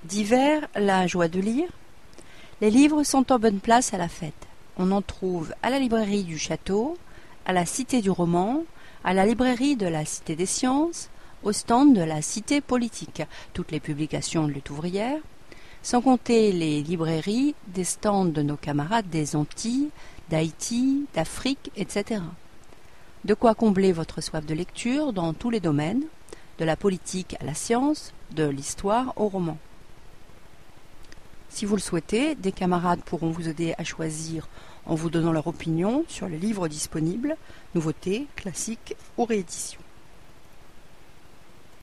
D'hiver, la joie de lire. Les livres sont en bonne place à la fête. On en trouve à la librairie du château, à la Cité du roman, à la librairie de la Cité des sciences, au stand de la Cité politique, toutes les publications de Lutte ouvrière, sans compter les librairies des stands de nos camarades des Antilles, d'Haïti, d'Afrique, etc. De quoi combler votre soif de lecture dans tous les domaines, de la politique à la science, de l'histoire au roman. Si vous le souhaitez, des camarades pourront vous aider à choisir en vous donnant leur opinion sur les livres disponibles, nouveautés, classiques ou rééditions.